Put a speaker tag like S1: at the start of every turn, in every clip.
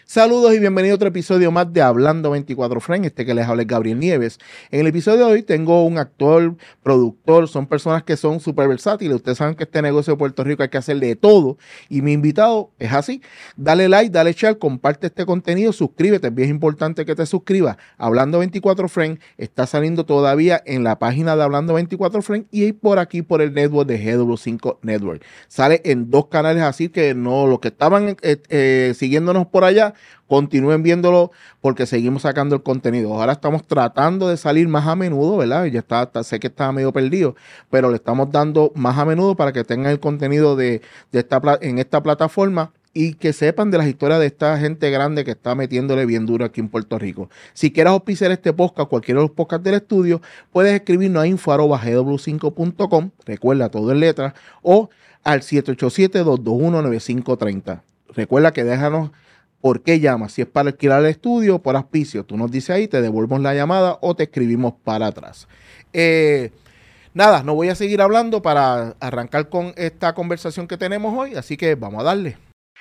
S1: Saludos y bienvenido a otro episodio más de Hablando 24 Frames, que les habla es Gabriel Nieves. En el episodio de hoy tengo un actor, productor, son personas que son súper versátiles. Ustedes saben que este negocio de Puerto Rico hay que hacer de todo y mi invitado es así. Dale like, dale share, comparte este contenido, suscríbete, es bien importante que te suscribas. Hablando 24 Frames está saliendo todavía en la página de Hablando 24 Frames y por aquí por el network de GW5 Network. Sale en dos canales, así que no, los que estaban siguiéndonos por allá, continúen viéndolo porque seguimos sacando el contenido. Ahora estamos tratando de salir más a menudo, ¿verdad? Sé que estaba medio perdido, pero le estamos dando más a menudo para que tengan el contenido en esta plataforma y que sepan de las historias de esta gente grande que está metiéndole bien duro aquí en Puerto Rico. Si quieres auspiciar este podcast, cualquiera de los podcasts del estudio, puedes escribirnos a info@gw5.com, recuerda todo en letras, o al 787-221-9530. Recuerda que déjanos por qué llamas, si es para alquilar el estudio o por auspicio. Tú nos dices ahí, te devolvemos la llamada o te escribimos para atrás. Nada, no voy a seguir hablando para arrancar con esta conversación que tenemos hoy, así que vamos a darle.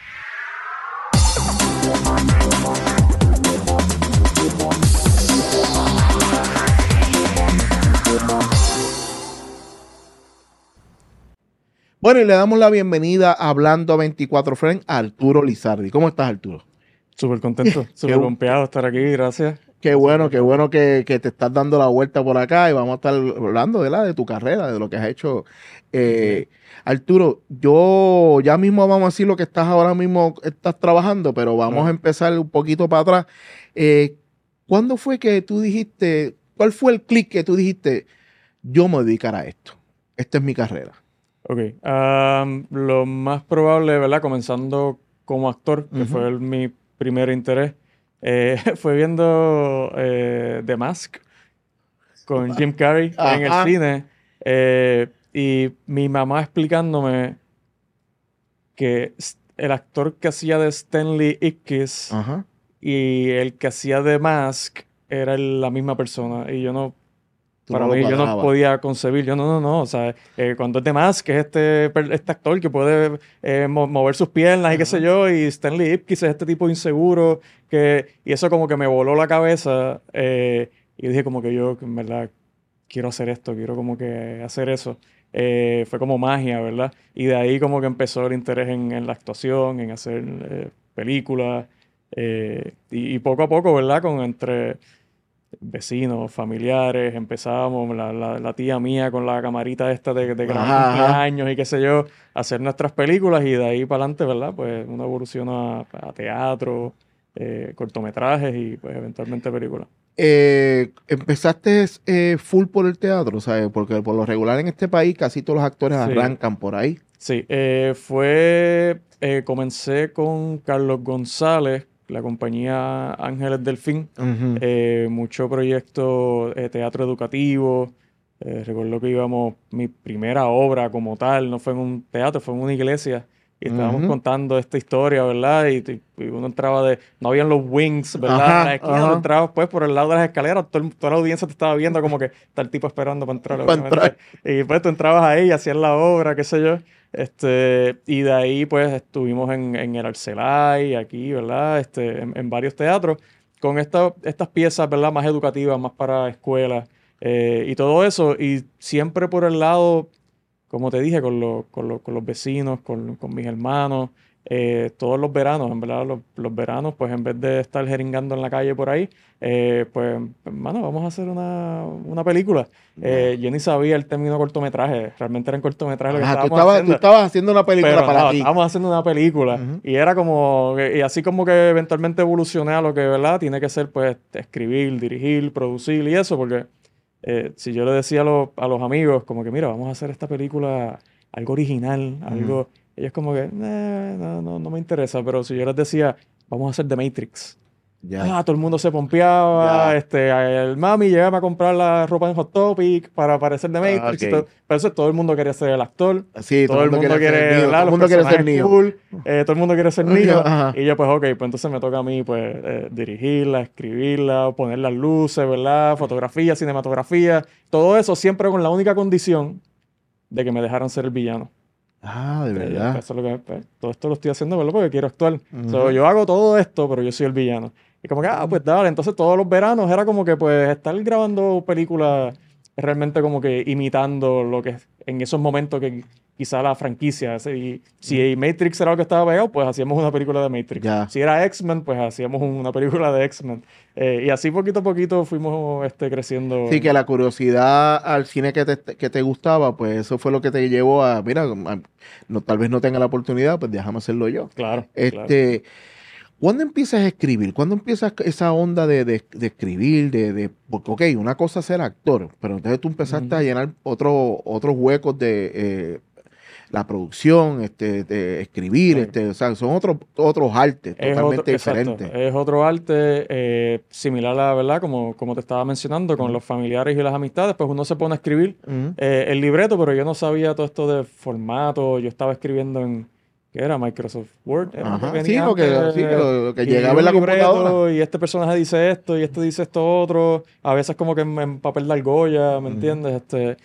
S1: Bueno, y le damos la bienvenida a Hablando 24 Frames a Arturo Lizardi. ¿Cómo estás, Arturo?
S2: Súper contento, súper pompeado de estar aquí, gracias.
S1: Qué bueno que te estás dando la vuelta por acá y vamos a estar hablando de tu carrera, de lo que has hecho. Arturo, yo ya mismo vamos a decir lo que ahora mismo estás trabajando, pero vamos a empezar un poquito para atrás. ¿Cuándo fue que tú dijiste, cuál fue el clic que tú dijiste, yo me voy a dedicar a esto? Esta es mi carrera.
S2: Ok, lo más probable, ¿verdad? Comenzando como actor, que fue mi primer interés, fue viendo The Mask con Jim Carrey en el cine y mi mamá explicándome que el actor que hacía de Stanley Ipkiss y el que hacía de Mask era la misma persona y yo no... Para mí, yo no podía concebir. Yo no. O sea, cuando es de Mask, que es este actor que puede mover sus piernas y qué sé yo, y Stanley Ipkiss es este tipo inseguro, y eso como que me voló la cabeza. Y dije como que yo, en verdad, quiero hacer esto, quiero como que hacer eso. Fue como magia, ¿verdad? Y de ahí como que empezó el interés en la actuación, en hacer películas. Y poco a poco, ¿verdad? Entre vecinos, familiares, empezábamos, la tía mía con la camarita esta de gran cumpleaños y qué sé yo, a hacer nuestras películas y de ahí para adelante, ¿verdad? Pues una evolución a teatro, cortometrajes y pues eventualmente películas.
S1: Empezaste full por el teatro, ¿sabes? Porque por lo regular en este país casi todos los actores arrancan por ahí.
S2: Sí, comencé con Carlos González, la compañía Ángeles Delfín, mucho proyecto teatro educativo. Recuerdo que mi primera obra como tal, no fue en un teatro, fue en una iglesia. Y estábamos contando esta historia, ¿verdad? Y uno entraba no habían los wings, ¿verdad? En la esquina, tú entrabas pues por el lado de las escaleras, toda la audiencia te estaba viendo como que está el tipo esperando para entrar. Y pues tú entrabas ahí y hacías la obra, qué sé yo. Y de ahí pues estuvimos en el Arcelay, aquí, ¿verdad? En varios teatros, con estas piezas, ¿verdad? Más educativas, más para escuelas y todo eso. Y siempre por el lado, como te dije, con los vecinos, con mis hermanos, todos los veranos, en verdad, los veranos, pues en vez de estar jeringando en la calle por ahí, pues, hermano, vamos a hacer una película. Yo ni sabía el término cortometraje, realmente eran cortometrajes lo que estábamos haciendo.
S1: Tú estabas haciendo una película para ti.
S2: Estábamos haciendo una película y era como, y así como que eventualmente evolucioné a lo que, ¿verdad? Tiene que ser, pues, escribir, dirigir, producir y eso, porque si yo le decía a los amigos, como que, mira, vamos a hacer esta película, algo original, algo... Ellos como que, no me interesa. Pero si yo les decía, vamos a hacer The Matrix. Todo el mundo se pompeaba. El mami llegaba a comprar la ropa en Hot Topic para aparecer The Matrix. Pero eso todo el mundo quería ser el actor.
S1: Sí,
S2: todo el mundo quiere
S1: todo el mundo quiere ser Neo.
S2: Todo el mundo quiere ser Neo. Y yo, pues, ok, pues entonces me toca a mí, pues, dirigirla, escribirla, poner las luces, ¿verdad? Fotografía, cinematografía. Todo eso siempre con la única condición de que me dejaran ser el villano.
S1: Ah, de verdad.
S2: Eso es lo que, pues, todo esto lo estoy haciendo, ¿verdad? Porque quiero actuar.
S1: Ujú.
S2: So, yo hago todo esto, pero yo soy el villano. Y como que, pues dale. Entonces todos los veranos era como que, pues, estar grabando películas realmente como que imitando lo que en esos momentos que quizá la franquicia. Y si Matrix era lo que estaba pegado, pues hacíamos una película de Matrix.
S1: Ya.
S2: Si era X-Men, pues hacíamos una película de X-Men. Y así poquito a poquito fuimos creciendo.
S1: Sí, que la curiosidad al cine que te gustaba, pues eso fue lo que te llevó a, mira, no, tal vez no tenga la oportunidad, pues déjame hacerlo yo.
S2: Claro, claro.
S1: Este, ¿Cuándo empiezas a escribir? ¿Cuándo empiezas esa onda de escribir? Porque, ok, una cosa es ser actor, pero entonces tú empezaste a
S2: Ujú.
S1: llenar otros huecos de la producción, de escribir,
S2: Claro.
S1: o sea, son otros artes
S2: Es otro,
S1: totalmente
S2: exacto,
S1: diferentes.
S2: es otro arte similar a, ¿verdad? Como te estaba mencionando, con
S1: Ujú,
S2: los familiares y las amistades, pues uno se pone a escribir
S1: ujú.
S2: el libreto, pero yo no sabía todo esto de formato, yo estaba escribiendo en, ¿qué era? Microsoft Word, era que
S1: Ajá, sí,
S2: venía antes,
S1: lo que
S2: y
S1: llegaba en
S2: un
S1: la computadora.
S2: libreto, y este personaje dice esto, y este dice esto otro, a veces como que en papel de argolla, ¿me
S1: Ujú.
S2: entiendes?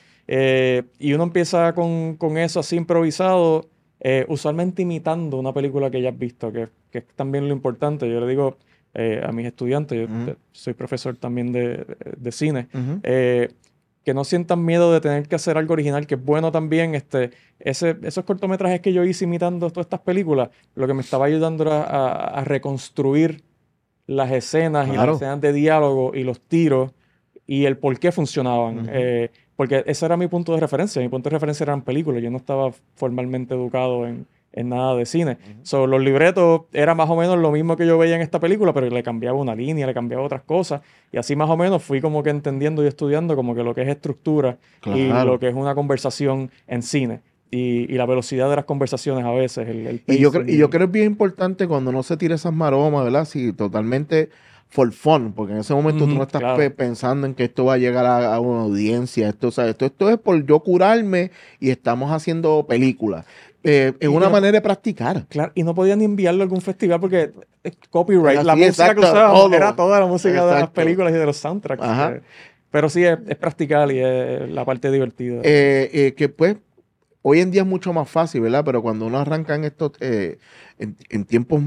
S2: Y uno empieza con eso así improvisado, usualmente imitando una película que ya has visto, que es también lo importante. Yo le digo a mis estudiantes, yo
S1: Ujú,
S2: soy profesor también de cine,
S1: ujú.
S2: eh, que no sientan miedo de tener que hacer algo original, que es bueno también. Esos cortometrajes que yo hice imitando todas estas películas, lo que me estaba ayudando era a reconstruir las escenas y las
S1: Claro.
S2: escenas de diálogo y los tiros y el por qué funcionaban.
S1: Ujú.
S2: Porque ese era mi punto de referencia. Mi punto de referencia eran películas. Yo no estaba formalmente educado en nada de cine.
S1: Ujú.
S2: So, los libretos era más o menos lo mismo que yo veía en esta película, pero le cambiaba una línea, le cambiaba otras cosas. Y así más o menos fui como que entendiendo y estudiando como que lo que es estructura y lo
S1: Claro.
S2: que es una conversación en cine. Y la velocidad de las conversaciones a veces, el
S1: Y yo
S2: pacing.
S1: creo que es bien importante cuando no se tira esas maromas, ¿verdad? Sí, totalmente for fun, porque en ese momento tú no
S2: Ujú,
S1: estás
S2: claro.
S1: pensando en que esto va a llegar a una audiencia. Esto, o sea, esto es por yo curarme y estamos haciendo películas. Es
S2: Y
S1: una
S2: no,
S1: manera de practicar.
S2: claro, y no podía ni enviarlo a algún festival porque copyright, la
S1: Así,
S2: música que
S1: exacto,
S2: usábamos era
S1: todo.
S2: toda la música de las
S1: Exacto.
S2: películas y de los soundtracks.
S1: Ajá.
S2: Pero sí, es practicar y es la parte divertida.
S1: Que pues hoy en día es mucho más fácil, ¿verdad? Pero cuando uno arranca en estos, en tiempos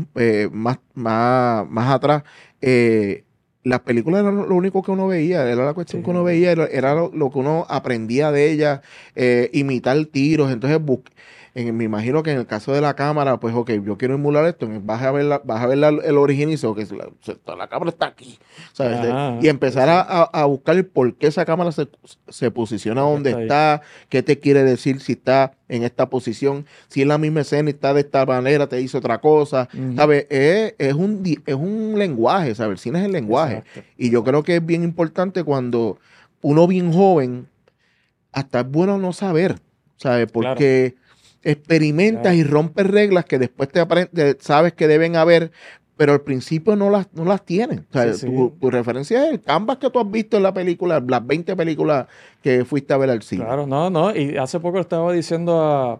S1: más atrás, eh, las películas eran lo único que uno veía, era la
S2: Sí,
S1: cuestión que uno veía, era lo que uno aprendía de ellas, imitar tiros, entonces me imagino que en el caso de la cámara, pues ok, yo quiero emular esto, vas a ver, el origen y dices, ok, la cámara está aquí, ¿sabes? Y
S2: ajá, sí,
S1: empezar
S2: sí.
S1: a buscar el por qué esa cámara se posiciona
S2: Porque
S1: donde
S2: está ahí.
S1: está, qué te quiere decir si está en esta posición, si es la misma escena y está de esta manera, te dice otra cosa,
S2: Ujú,
S1: ¿sabes? Es un lenguaje, ¿sabes? El cine es el lenguaje.
S2: exacto,
S1: Y yo creo
S2: exacto.
S1: que es bien importante cuando uno bien joven, hasta es bueno no saber, ¿sabes?
S2: Claro,
S1: Porque experimentas
S2: claro.
S1: y rompes reglas que después sabes que deben haber, pero al principio no las tienes. O
S2: Sí,
S1: sea,
S2: sí.
S1: tu referencia es el canvas que tú has visto en la película, las 20 películas que fuiste a ver al cine.
S2: Claro, no, no. Y hace poco le estaba diciendo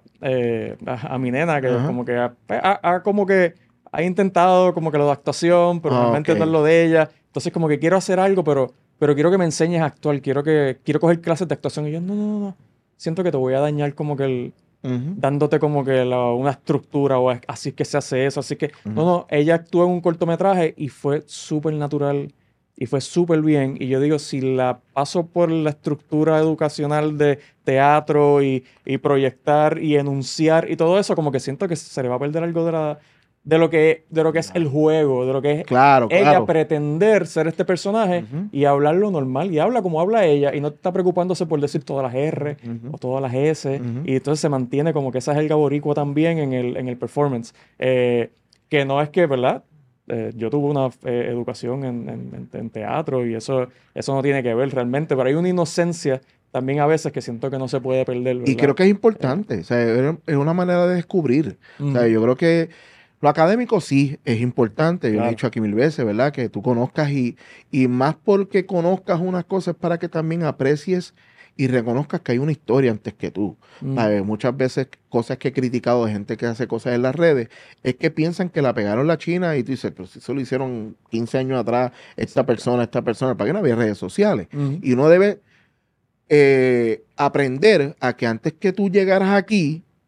S2: a mi nena que
S1: Ajá.
S2: como que como que ha intentado como que lo de actuación, pero
S1: Ah, ok.
S2: realmente no es lo de ella. Entonces como que quiero hacer algo, pero quiero que me enseñes a actuar, quiero coger clases de actuación. Y yo, no, no, no, no. Siento que te voy a dañar como que
S1: Ujú,
S2: dándote como que una estructura o así es que se hace eso. Así que, no,
S1: ujú.
S2: no, ella actuó en un cortometraje y fue súper natural y fue súper bien. Y yo digo, si la paso por la estructura educacional de teatro y proyectar y enunciar y todo eso, como que siento que se le va a perder algo de lo que es el
S1: Ya.
S2: juego, de lo que es
S1: Claro,
S2: ella
S1: claro.
S2: pretender ser este personaje
S1: Ujú,
S2: y hablarlo normal y habla como habla ella y no está preocupándose por decir todas las R
S1: ujú,
S2: o todas las S
S1: ujú.
S2: y entonces se mantiene como que esa jerga boricua también en el performance. Que no es que, ¿verdad? Yo tuve una educación en teatro y eso no tiene que ver realmente, pero hay una inocencia también a veces que siento que no se puede perder,
S1: Y creo
S2: ¿verdad?
S1: que es
S2: Eh,
S1: importante, o sea, es una manera de descubrir. O sea,
S2: ujú,
S1: yo creo que lo académico sí es importante, yo lo he
S2: claro,
S1: dicho aquí mil veces, ¿verdad? Que tú conozcas y más porque conozcas unas cosas para que también aprecies y reconozcas que hay una historia antes que tú.
S2: ujú,
S1: ¿Sabes? Muchas veces cosas que he criticado de gente que hace cosas en las redes es que piensan que la pegaron la China y tú dices, pero si eso lo hicieron 15 años atrás,
S2: exacto.
S1: esta persona, ¿para qué no había redes sociales?
S2: Ujú,
S1: Y uno debe aprender a que antes que tú llegaras aquí,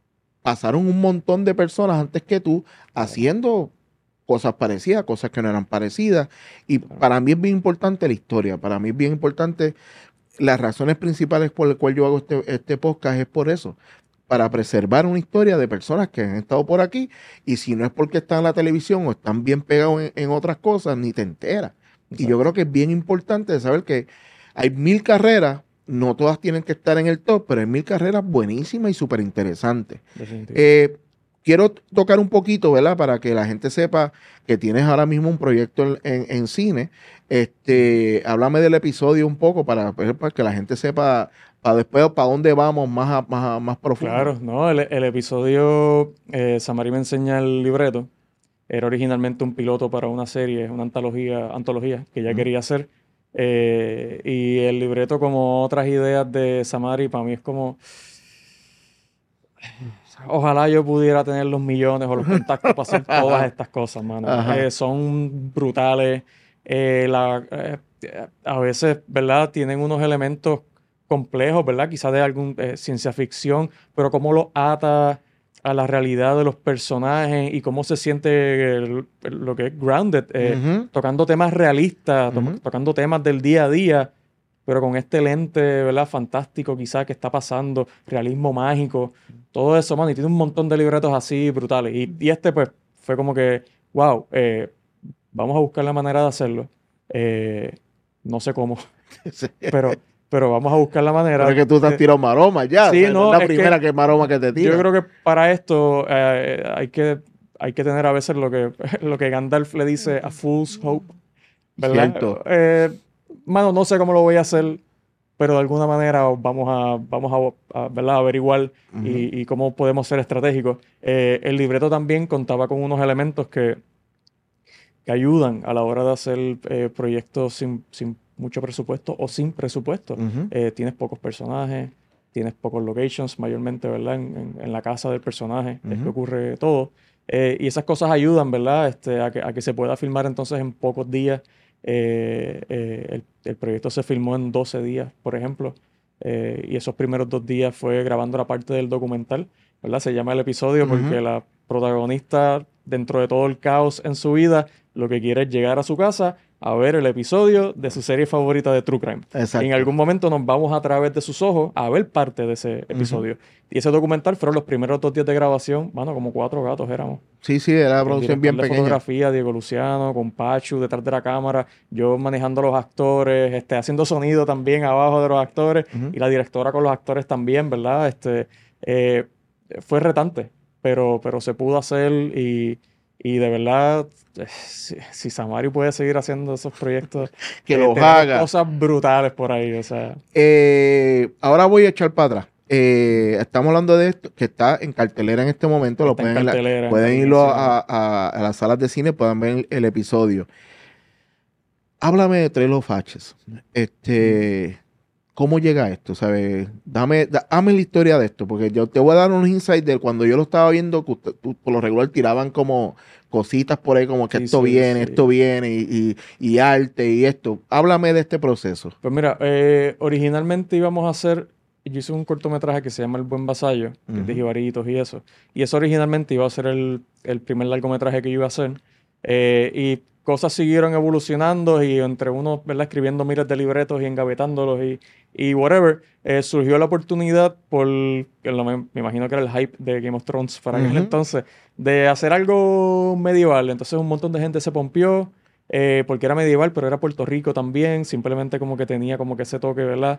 S1: pasaron un montón de personas antes que tú haciendo cosas parecidas, cosas que no eran parecidas. Y para mí es bien importante la historia. Para mí es bien importante. Las razones principales por las cuales yo hago este podcast es por eso, para preservar una historia de personas que han estado por aquí, y si no es porque están en la televisión o están bien pegados en otras cosas, ni te enteras. Y yo creo que es bien importante saber que hay 1000 carreras, no todas tienen que estar en el top, pero hay 1000 carreras buenísimas y súper interesantes. Quiero tocar un poquito, ¿verdad? Para que la gente sepa que tienes ahora mismo un proyecto en cine. Háblame del episodio un poco para que la gente sepa para después para dónde vamos más profundo.
S2: Claro, no, el episodio, Samari me enseña el libreto. Era originalmente un piloto para una serie, una antología que ella quería hacer. Y el libreto, como otras ideas de Samari, para mí es como... Ojalá yo pudiera tener los millones o los contactos para hacer todas estas cosas, mano. Son brutales. A veces, ¿verdad? Tienen unos elementos complejos, ¿verdad? Quizás de algún ciencia ficción, pero cómo lo ata a la realidad de los personajes y cómo se siente lo que es grounded, tocando temas realistas, tocando temas del día a día, pero con este lente, ¿verdad? Fantástico quizás que está pasando, realismo mágico, todo eso, mano, y tiene un montón de libretos así brutales. Y este, pues, fue como que, wow, vamos a buscar la manera de hacerlo. No sé cómo, pero vamos a buscar la manera.
S1: Pero es que tú te has tirado maroma ya.
S2: Sí, no,
S1: es la primera que maroma que te tira.
S2: Yo creo que para esto hay que tener a veces lo que Gandalf le dice a fool's hope, ¿verdad?
S1: Cierto.
S2: Mano, no sé cómo lo voy a hacer, pero de alguna manera vamos a ¿verdad? Averiguar y cómo podemos ser estratégicos. El libreto también contaba con unos elementos que ayudan a la hora de hacer proyectos sin mucho presupuesto o sin presupuesto. Tienes pocos personajes, tienes pocos locations, mayormente, ¿verdad? En la casa del personaje es que ocurre todo. Y esas cosas ayudan, ¿verdad? A que se pueda filmar entonces en pocos días. El proyecto se filmó en 12 días, por ejemplo. Y esos primeros 2 días fue grabando la parte del documental, ¿verdad? Se llama el episodio porque la protagonista, dentro de todo el caos en su vida, lo que quiere es llegar a su casa a ver el episodio de su serie favorita de True Crime.
S1: Exacto.
S2: En algún momento nos vamos a través de sus ojos a ver parte de ese episodio. Y ese documental fueron los primeros 2 días de grabación. Bueno, como 4 gatos éramos.
S1: Sí, era una producción bien pequeña.
S2: Fotografía, Diego Luciano, con Pachu detrás de la cámara, yo manejando los actores, haciendo sonido también abajo de los actores, y la directora con los actores también, ¿verdad? Fue retante, pero se pudo hacer y de verdad, si Samari puede seguir haciendo esos proyectos,
S1: que los haga.
S2: Cosas brutales por ahí, o sea.
S1: Ahora voy a echar para atrás. Estamos hablando de esto, que está en cartelera en este momento. Pueden irlo a las salas de cine, puedan ver el episodio. Háblame de Trail of Hatches. ¿Cómo llega esto? ¿Sabes? Dame la historia de esto, porque yo te voy a dar unos insights de cuando yo lo estaba viendo, que por lo regular tiraban como cositas por ahí, como que esto viene, y arte y esto. Háblame de este proceso.
S2: Pues mira, originalmente íbamos a hacer, yo hice un cortometraje que se llama El Buen Vasallo, que es de jibaritos y eso. Y eso originalmente iba a ser el primer largometraje que yo iba a hacer. Y cosas siguieron evolucionando y entre uno, ¿verdad? Escribiendo miles de libretos y engavetándolos y whatever, surgió la oportunidad me imagino que era el hype de Game of Thrones para aquel entonces, de hacer algo medieval. Entonces un montón de gente se pompió porque era medieval, pero era Puerto Rico también, simplemente como que tenía como que ese toque, ¿verdad?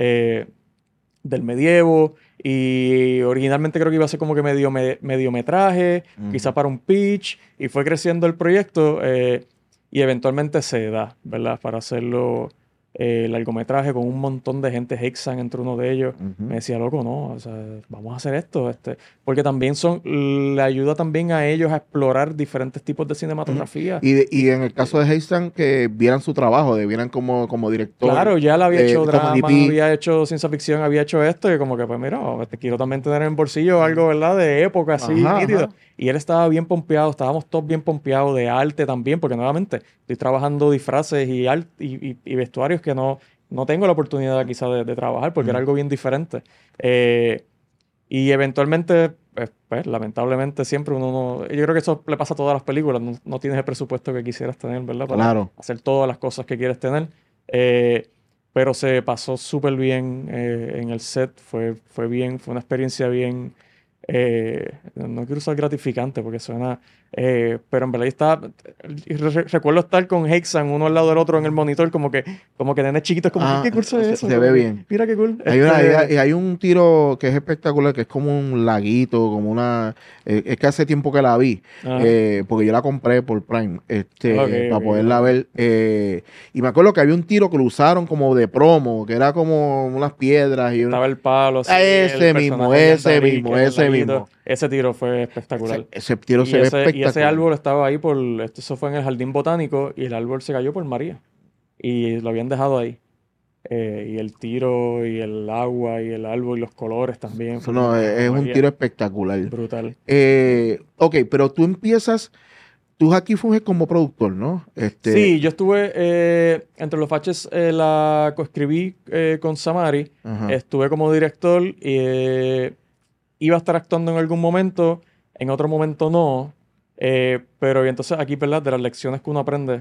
S2: Del medievo, y originalmente creo que iba a ser como que mediometraje, quizá para un pitch, y fue creciendo el proyecto y eventualmente se da, ¿verdad? Para hacerlo largometraje con un montón de gente, Hexan entre uno de ellos. Me decía, loco, no, o sea, vamos a hacer esto, porque también le ayuda también a ellos a explorar diferentes tipos de cinematografía.
S1: Y en el caso de Hexan, que vieran su trabajo, vieran como director.
S2: Claro, ya le había hecho drama, había hecho ciencia ficción, había hecho esto, y como que, pues mira, quiero también tener en el bolsillo algo, ¿verdad? De época, así, nítido. Y él estaba bien pompeado, estábamos todos bien pompeados, de arte también, porque nuevamente estoy trabajando disfraces y vestuarios que no tengo la oportunidad quizá de trabajar, porque era algo bien diferente. Y eventualmente, pues, lamentablemente siempre uno no... Yo creo que eso le pasa a todas las películas. No tienes el presupuesto que quisieras tener, ¿verdad? Para
S1: Claro.
S2: hacer todas las cosas que quieres tener. Pero se pasó súper bien en el set. Fue bien, fue una experiencia bien... no quiero usar gratificante porque suena... pero en verdad recuerdo estar con Hexan uno al lado del otro en el monitor como que nenes chiquitos como ¿qué curso es eso?
S1: Se ve bien.
S2: Mira qué cool.
S1: Hay un tiro que es espectacular, que es como un laguito, como una... es que hace tiempo que la vi, porque yo la compré por Prime, para poderla ver. Y me acuerdo que había un tiro que lo usaron como de promo, que era como unas piedras. Y
S2: estaba el palo. Sí,
S1: ese mismo.
S2: Ese tiro fue espectacular.
S1: Ese tiro se ve espectacular.
S2: Y ese árbol estaba ahí eso fue en el jardín botánico y el árbol se cayó por María. Y lo habían dejado ahí. Y el tiro y el agua y el árbol y los colores también.
S1: Es un tiro espectacular.
S2: Brutal.
S1: Ok, pero tú aquí funges como productor, ¿no?
S2: Sí, yo estuve entre los faches, la coescribí con Samari.
S1: Ajá.
S2: Estuve como director y iba a estar actuando en algún momento, en otro momento no. Pero y entonces aquí, ¿verdad? De las lecciones que uno aprende,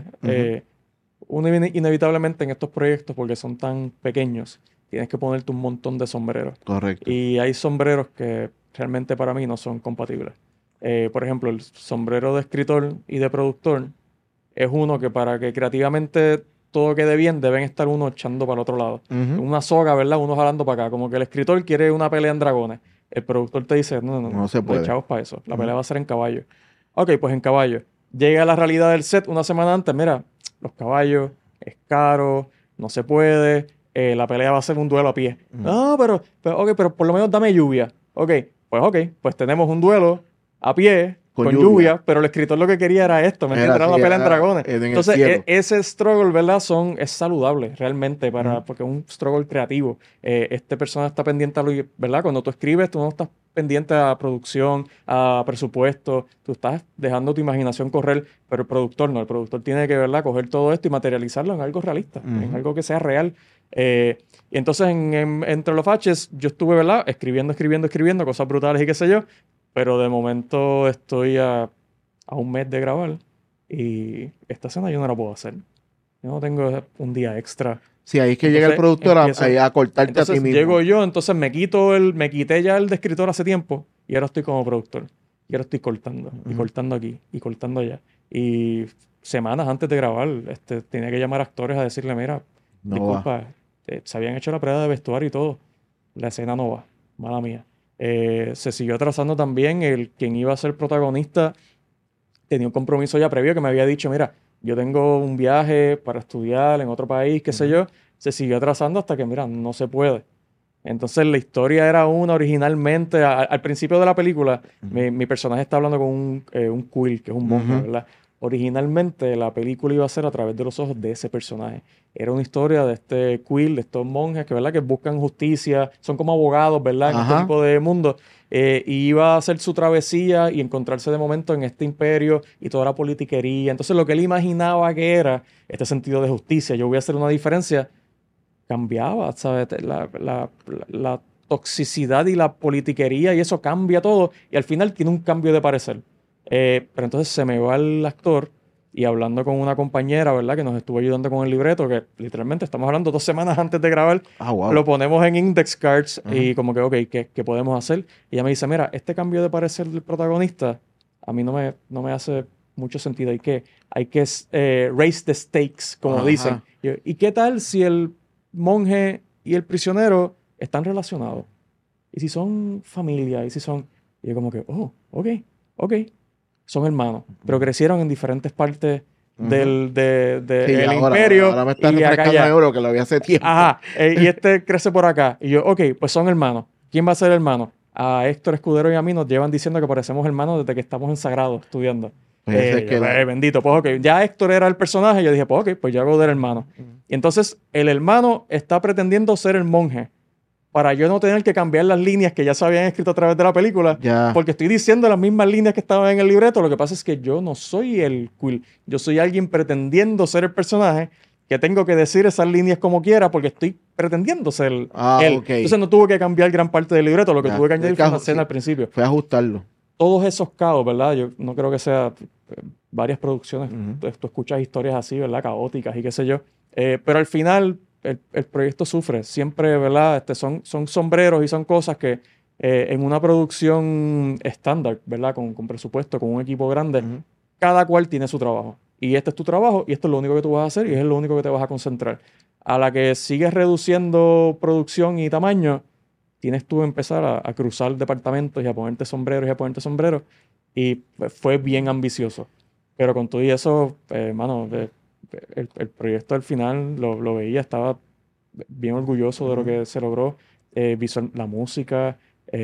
S2: uno inevitablemente en estos proyectos, porque son tan pequeños, tienes que ponerte un montón de sombreros.
S1: Correcto.
S2: Y hay sombreros que realmente para mí no son compatibles. Por ejemplo, el sombrero de escritor y de productor es uno que para que creativamente todo quede bien, deben estar uno echando para el otro lado. Una soga, ¿verdad? Uno jalando para acá. Como que el escritor quiere una pelea en dragones. El productor te dice, no
S1: se puede.
S2: No echavos para eso. La pelea va a ser en caballo. Ok, pues en caballo. Llega la realidad del set una semana antes. Mira, los caballos, es caro, no se puede. La pelea va a ser un duelo a pie. No, pero por lo menos dame lluvia. Ok, pues tenemos un duelo a pie, con lluvia, pero el escritor lo que quería era esto, me entiendes? Era una pelea en dragones. Entonces, ese struggle, ¿verdad? Es saludable realmente, porque es un struggle creativo. Este persona está pendiente a lo, ¿verdad? Cuando tú escribes, tú no estás pendiente a producción, a presupuesto, tú estás dejando tu imaginación correr, pero el productor no. El productor tiene que, ¿verdad? Coger todo esto y materializarlo en algo realista, en algo que sea real. Y entonces, entre los faches, yo estuve, ¿verdad? Escribiendo cosas brutales y qué sé yo. Pero de momento estoy a un mes de grabar y esta escena yo no la puedo hacer. Yo no tengo un día extra.
S1: Sí, ahí es que llega el productor a cortarte
S2: entonces,
S1: a ti mismo.
S2: Llego yo, entonces me quité ya el de escritor hace tiempo y ahora estoy como productor. Y ahora estoy cortando, y cortando aquí, y cortando allá. Y semanas antes de grabar, tenía que llamar a actores a decirle, mira, disculpa, se habían hecho la prueba de vestuario y todo. La escena no va, mala mía. Se siguió atrasando también. Quien iba a ser protagonista tenía un compromiso ya previo que me había dicho, mira, yo tengo un viaje para estudiar en otro país, qué sé yo. Se siguió atrasando hasta que, mira, no se puede. Entonces la historia era originalmente, al principio de la película, mi personaje está hablando con un quill, que es un monje, ¿verdad? Originalmente la película iba a ser a través de los ojos de ese personaje. Era una historia de este quill, de estos monjes ¿verdad? Que buscan justicia, son como abogados, ¿verdad? En este tipo de mundo. Y iba a hacer su travesía y encontrarse de momento en este imperio y toda la politiquería. Entonces lo que él imaginaba que era este sentido de justicia, yo voy a hacer una diferencia, cambiaba, ¿sabes? La toxicidad y la politiquería y eso cambia todo y al final tiene un cambio de parecer. Pero entonces se me va el actor y hablando con una compañera, ¿verdad? Que nos estuvo ayudando con el libreto, que literalmente estamos hablando 2 semanas antes de grabar, lo ponemos en index cards y como que, ok, ¿qué podemos hacer? Y ella me dice, mira, este cambio de parecer del protagonista a mí no me hace mucho sentido. Hay que raise the stakes, como dicen. ¿Y qué tal si el monje y el prisionero están relacionados? ¿Y si son familia? ¿Y si son...? Y yo como que, ok. Son hermanos, pero crecieron en diferentes partes del imperio.
S1: Ahora me está refrescando euro que lo había hace tiempo.
S2: Y crece por acá. Y yo, ok, pues son hermanos. ¿Quién va a ser hermano? A Héctor Escudero y a mí nos llevan diciendo que parecemos hermanos desde que estamos en Sagrado estudiando. Bendito, pues ok. Ya Héctor era el personaje. Yo dije, pues ok, pues yo hago del hermano. Y entonces el hermano está pretendiendo ser el monje, para yo no tener que cambiar las líneas que ya se habían escrito a través de la película, porque estoy diciendo las mismas líneas que estaban en el libreto. Lo que pasa es que yo no soy el quill. Yo soy alguien pretendiendo ser el personaje que tengo que decir esas líneas como quiera porque estoy pretendiendo ser él.
S1: Ok.
S2: Entonces no tuve que cambiar gran parte del libreto, lo que
S1: Ya,
S2: tuve que añadir fue una
S1: sí.
S2: escena al principio.
S1: Fue ajustarlo.
S2: Todos esos caos, ¿verdad? Yo no creo que sea varias producciones.
S1: Ujú.
S2: Tú escuchas historias así, ¿verdad? Caóticas y qué sé yo. Pero al final el proyecto sufre. Siempre, ¿verdad? Son sombreros y son cosas que en una producción estándar, ¿verdad? Con presupuesto, con un equipo grande,
S1: Ujú.
S2: cada cual tiene su trabajo. Y este es tu trabajo y esto es lo único que tú vas a hacer y es lo único que te vas a concentrar. A la que sigues reduciendo producción y tamaño, tienes tú que empezar a cruzar departamentos y a ponerte sombreros y a ponerte sombreros. Y fue bien ambicioso. Pero con todo y eso, mano, el proyecto al final lo veía, estaba bien orgulloso de lo que se logró. La música,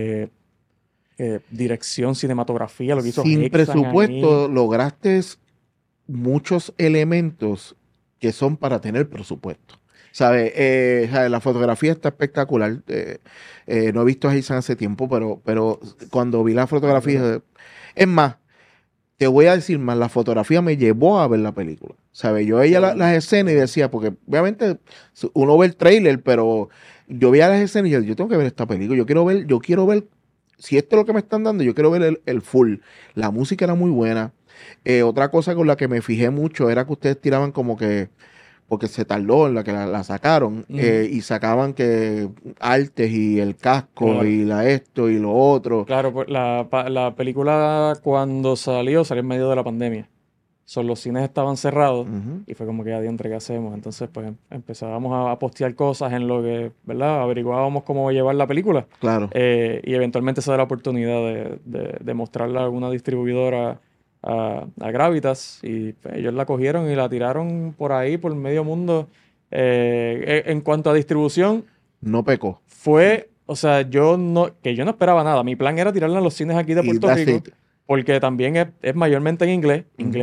S2: dirección, cinematografía, lo que hizo
S1: Sin
S2: Hexan ahí.
S1: presupuesto lograste muchos elementos que son para tener presupuesto. ¿Sabes? La fotografía está espectacular. No he visto a Jason hace tiempo, pero cuando vi la fotografía, es más, te voy a decir más, la fotografía me llevó a ver la película. ¿Sabes? Yo veía las escenas y decía, porque obviamente uno ve el trailer, pero yo veía las escenas y yo tengo que ver esta película. Yo quiero ver, si esto es lo que me están dando, yo quiero ver el full. La música era muy buena. Otra cosa con la que me fijé mucho era que ustedes tiraban como que, porque se tardó en la que la sacaron, y sacaban que artes y el casco
S2: Claro.
S1: y esto y lo otro.
S2: Claro, pues la película cuando salió en medio de la pandemia. Los cines estaban cerrados
S1: Ujú.
S2: y fue como que adiantre, ¿qué hacemos? Entonces, pues empezábamos a postear cosas en lo que, ¿verdad? Averiguábamos cómo llevar la película.
S1: Claro.
S2: Y eventualmente se da la oportunidad de mostrarla a alguna distribuidora a Gravitas. Y pues, ellos la cogieron y la tiraron por ahí, por medio mundo. En cuanto a distribución,
S1: No pecó.
S2: o sea, yo no esperaba nada. Mi plan era tirarla en los cines aquí de
S1: Y
S2: Puerto
S1: that's
S2: Rico,
S1: it.
S2: porque también es mayormente en inglés, inglés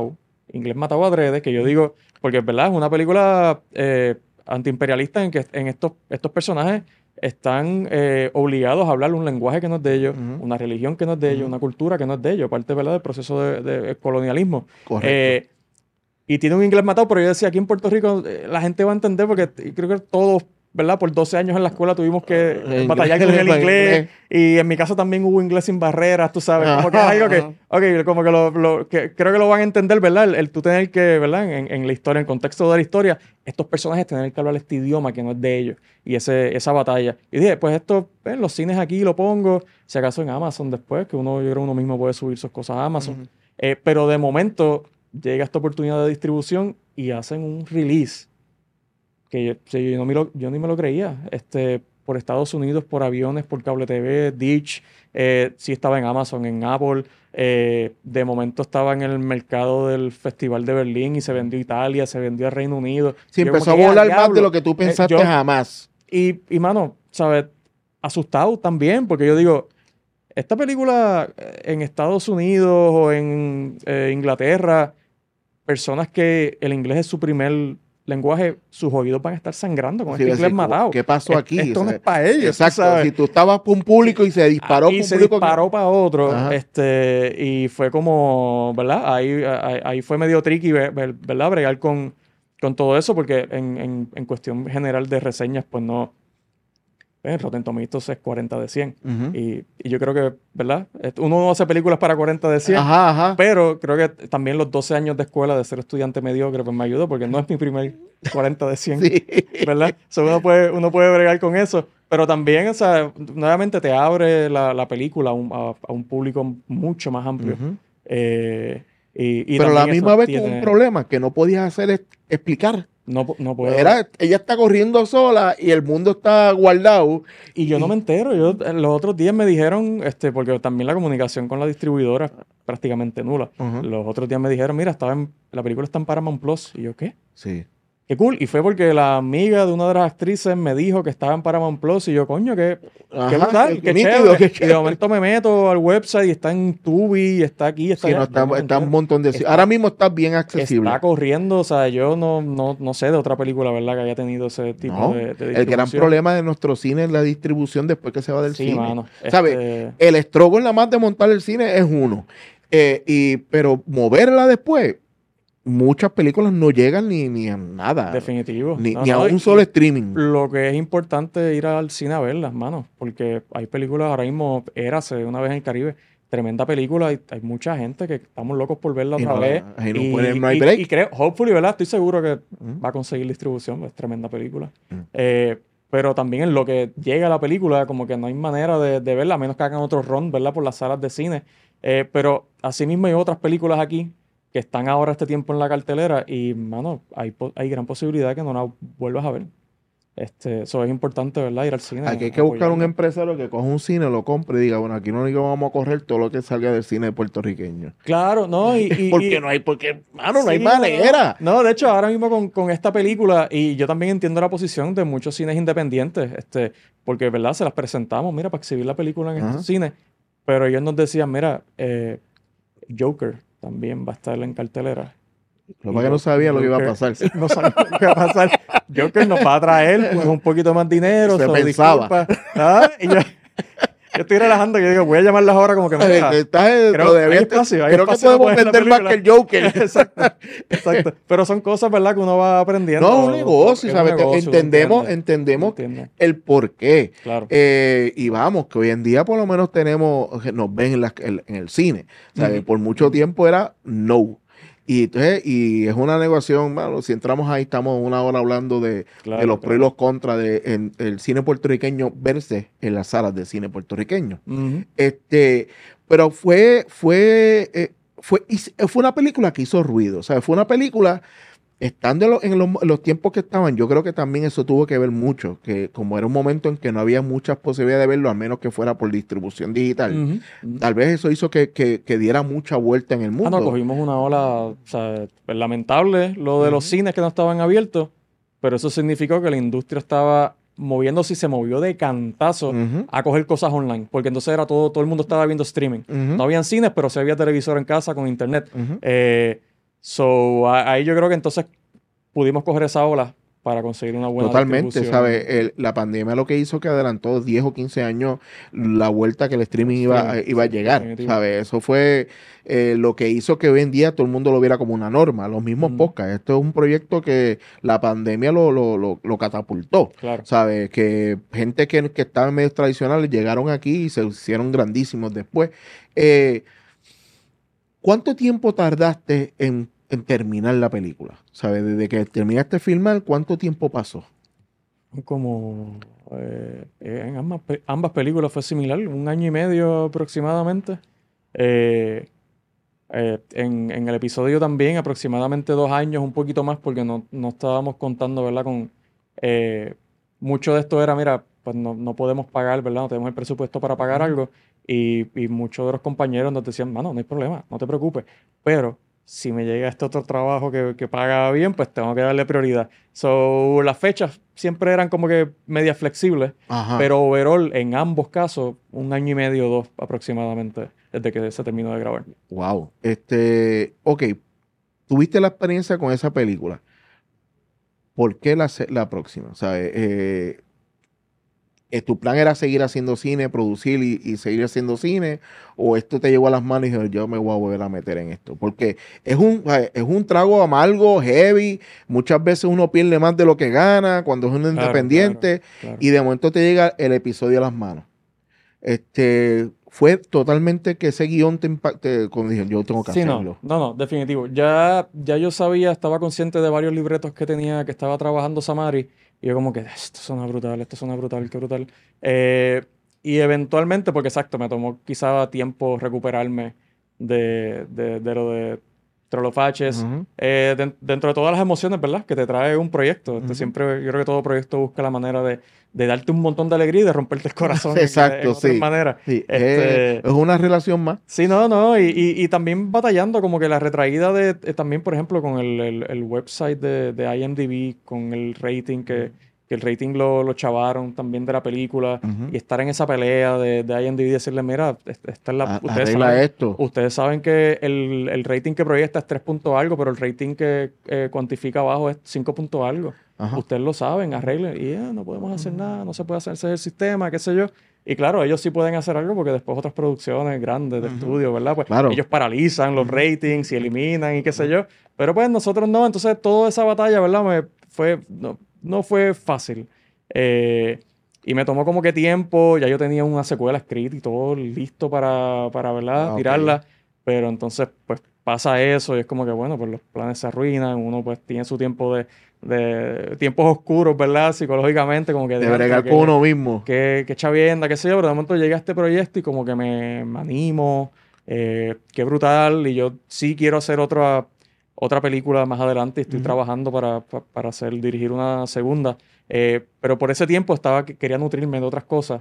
S2: matado adrede, que yo digo, porque es verdad, es una película antiimperialista en que estos personajes están obligados a hablar un lenguaje que no es de ellos,
S1: Ujú.
S2: una religión que no es de ellos,
S1: Ujú.
S2: una cultura que no es de ellos, parte, ¿verdad?, del proceso de colonialismo.
S1: Correcto.
S2: Y tiene un inglés matado, pero yo decía, aquí en Puerto Rico la gente va a entender porque creo que todos, ¿verdad? Por 12 años en la escuela tuvimos que batallar con el inglés. Y en mi caso también hubo inglés sin barreras, tú sabes. Como que es algo que como que creo que lo van a entender, ¿verdad? El tú tener que, ¿verdad? En la historia, en el contexto de la historia, estos personajes tener que hablar este idioma que no es de ellos. Y esa batalla. Y dije, pues esto, en los cines aquí lo pongo, si acaso en Amazon después, que yo creo que uno mismo puede subir sus cosas a Amazon. Pero de momento llega esta oportunidad de distribución y hacen un release que yo ni me lo creía. Por Estados Unidos, por aviones, por cable TV, Dish, sí estaba en Amazon, en Apple. De momento estaba en el mercado del Festival de Berlín y se vendió a Italia, se vendió a Reino Unido.
S1: Sí,
S2: Yo
S1: empezó
S2: como
S1: a
S2: que,
S1: volar más
S2: diablo!
S1: de lo que tú pensaste jamás.
S2: Y mano, ¿sabes? Asustado también, porque yo digo, esta película en Estados Unidos o en Inglaterra, personas que el inglés es su primer lenguaje, sus oídos van a estar sangrando con
S1: Sí,
S2: este inglés
S1: decir,
S2: matado.
S1: ¿qué pasó aquí?
S2: Esto no es para ellos.
S1: Exacto.
S2: ¿sabes?
S1: Si tú estabas para un público y se disparó
S2: Y
S1: para un
S2: se
S1: público
S2: disparó para otro.
S1: Ajá.
S2: Y fue como, ¿verdad? Ahí fue medio tricky, ¿verdad? Bregar con todo eso, porque en cuestión general de reseñas, pues no. Rotten Tomatoes es 40 de 100. Y yo creo que, ¿verdad? Uno no hace películas para 40 de 100.
S1: Ajá.
S2: Pero creo que también los 12 años de escuela de ser estudiante mediocre pues me ayudó porque no es mi primer 40 de 100.
S1: Sí.
S2: ¿Verdad? Uno puede bregar con eso. Pero también, o sea, nuevamente te abre la película a un público mucho más amplio.
S1: Pero a la misma vez con un problema que no podías hacer explicar.
S2: No puedo.
S1: Ella está corriendo sola y el mundo está guardado.
S2: Y yo no me entero. Los otros días me dijeron, porque también la comunicación con la distribuidora es prácticamente nula. Los otros días me dijeron, mira, la película está en Paramount Plus. Y yo, ¿qué?
S1: Sí.
S2: Qué cool. Y fue porque la amiga de una de las actrices me dijo que estaba en Paramount Plus. Y yo, coño, qué brutal, qué
S1: nítido,
S2: chévere. Y de momento me meto al website y está en Tubi, y está aquí, está allá.
S1: Está un montón de... Ahora mismo está bien accesible.
S2: Está corriendo, o sea, yo no sé de otra película, ¿verdad?, que haya tenido ese tipo de distribución.
S1: El gran problema de nuestro cine es la distribución después que se va del cine.
S2: Mano,
S1: ¿Sabes? El estrogo en la más de montar el cine es uno. Pero moverla después muchas películas no llegan ni a nada.
S2: Definitivo.
S1: Ni a un solo streaming.
S2: Lo que es importante es ir al cine a verlas, mano. Porque hay películas ahora mismo, Érase, Una vez en el Caribe, tremenda película. Y hay mucha gente que estamos locos por verla otra vez.
S1: No hay break.
S2: Y creo, hopefully, ¿verdad? Estoy seguro que va a conseguir distribución. Es tremenda película. Pero también en lo que llega a la película, como que no hay manera de verla, a menos que hagan otro run, ¿verdad? Por las salas de cine. Pero asimismo hay otras películas aquí que están ahora este tiempo en la cartelera y, mano, hay gran posibilidad que no la vuelvas a ver. Eso es importante, ¿verdad? Ir al cine.
S1: Aquí hay que buscar un empresario que coja un cine, lo compre y diga, bueno, aquí no vamos a correr todo lo que salga del cine puertorriqueño.
S2: Claro, ¿no?
S1: Mano, no hay manera.
S2: No, de hecho, ahora mismo con esta película, y yo también entiendo la posición de muchos cines independientes, porque, ¿verdad? Se las presentamos, mira, para exhibir la película en estos cines, pero ellos nos decían, mira, Joker también va a estar en cartelera.
S1: Lo que no sabía lo que iba a pasar.
S2: No sabía lo que iba a pasar. Joker nos va a traer pues, un poquito más dinero.
S1: Se pensaba.
S2: Y yo estoy relajando y yo digo, voy a llamarlas ahora como que me
S1: creo que podemos vender más que el Joker.
S2: Exacto. Pero son cosas, ¿verdad? Que uno va aprendiendo.
S1: No, un negocio, ¿sabes? Entendemos el porqué.
S2: Claro.
S1: Y vamos, que hoy en día por lo menos nos ven en el cine. ¿Sabes? Por mucho tiempo era no. Y es una negociación, bueno, si entramos ahí, estamos una hora hablando de los pros y los contras de el cine puertorriqueño verse en las salas de cine puertorriqueño. Pero fue una película que hizo ruido, o sea, fue una película, estando en los tiempos que estaban, yo creo que también eso tuvo que ver mucho, que como era un momento en que no había muchas posibilidades de verlo, a menos que fuera por distribución digital, tal vez eso hizo que diera mucha vuelta en el mundo.
S2: Cogimos una ola, o sea, lamentable lo de los cines que no estaban abiertos, pero eso significó que la industria estaba moviéndose y se movió de cantazo a coger cosas online, porque entonces era todo el mundo estaba viendo streaming. No habían cines, pero sí había televisor en casa con internet. Ahí yo creo que entonces pudimos coger esa ola para conseguir una buena
S1: Totalmente, ¿sabes? La pandemia lo que hizo que adelantó 10 o 15 años la vuelta que el streaming iba a llegar, ¿sabes? Eso fue lo que hizo que hoy en día todo el mundo lo viera como una norma, los mismos podcasts. Esto es un proyecto que la pandemia lo catapultó, ¿sabes? Que gente que estaba en medios tradicionales llegaron aquí y se hicieron grandísimos después. ¿Cuánto tiempo tardaste en terminar la película? ¿Sabes? Desde que terminaste de filmar, ¿cuánto tiempo pasó?
S2: Como en ambas películas fue similar, 1 año y medio aproximadamente. En el episodio también aproximadamente 2 años, un poquito más, porque no estábamos contando, ¿verdad? Con mucho de esto era, mira, pues no podemos pagar, ¿verdad? No tenemos el presupuesto para pagar algo. Y muchos de los compañeros nos decían, mano, no hay problema, no te preocupes. Pero si me llega este otro trabajo que paga bien, pues tengo que darle prioridad. Las fechas siempre eran como que media flexibles, pero overall, en ambos casos, 1 año y medio, 2 aproximadamente, desde que se terminó de grabar.
S1: Wow. Ok, tuviste la experiencia con esa película. ¿Por qué la próxima? ¿Sabes? ¿Tu plan era seguir haciendo cine, producir y seguir haciendo cine? ¿O esto te llegó a las manos y dijo, yo me voy a volver a meter en esto? Porque es un trago amargo, heavy. Muchas veces uno pierde más de lo que gana cuando es un independiente. Claro. Y de momento te llega el episodio a las manos. Fue totalmente que ese guión te impacte, cuando dije, yo tengo que hacerlo.
S2: No, definitivo. Ya yo sabía, estaba consciente de varios libretos que tenía, que estaba trabajando Samari. Y yo como que, esto suena brutal, qué brutal. Y eventualmente, porque exacto, me tomó quizá tiempo recuperarme de lo de Trolofaches. Dentro de todas las emociones, ¿verdad? Que te trae un proyecto. Siempre, yo creo que todo proyecto busca la manera de darte un montón de alegría y de romperte el corazón.
S1: Exacto,
S2: en otras maneras.
S1: Sí. Es una relación más.
S2: Sí, y también batallando como que la retraída de también, por ejemplo, con el website de IMDb, con el rating que el rating lo chavaron también de la película, y estar en esa pelea de IMDb y decirle, mira, esta es la... Ustedes saben que el rating que proyecta es 3 punto algo, pero el rating que cuantifica abajo es 5 punto algo. Ustedes lo saben, arreglen. Y no podemos hacer nada, no se puede hacer ese sistema, qué sé yo. Y claro, ellos sí pueden hacer algo porque después otras producciones grandes de estudio, ¿verdad? Pues
S1: Claro.
S2: ellos paralizan los ratings y eliminan y qué sé yo. Pero pues nosotros no. Entonces toda esa batalla, ¿verdad? No fue fácil. Y me tomó como que tiempo. Ya yo tenía una secuela escrita y todo listo para ¿verdad?
S1: Ok.
S2: Tirarla. Pero entonces pues pasa eso y es como que bueno, pues los planes se arruinan. Uno pues tiene su tiempo de tiempos oscuros, ¿verdad? Psicológicamente, como que
S1: De bregar con uno mismo.
S2: que chavienda, qué sé yo, pero de momento llegué a este proyecto y como que me animo, qué brutal, y yo sí quiero hacer otra película más adelante, y estoy trabajando para dirigir una segunda, pero por ese tiempo quería nutrirme de otras cosas,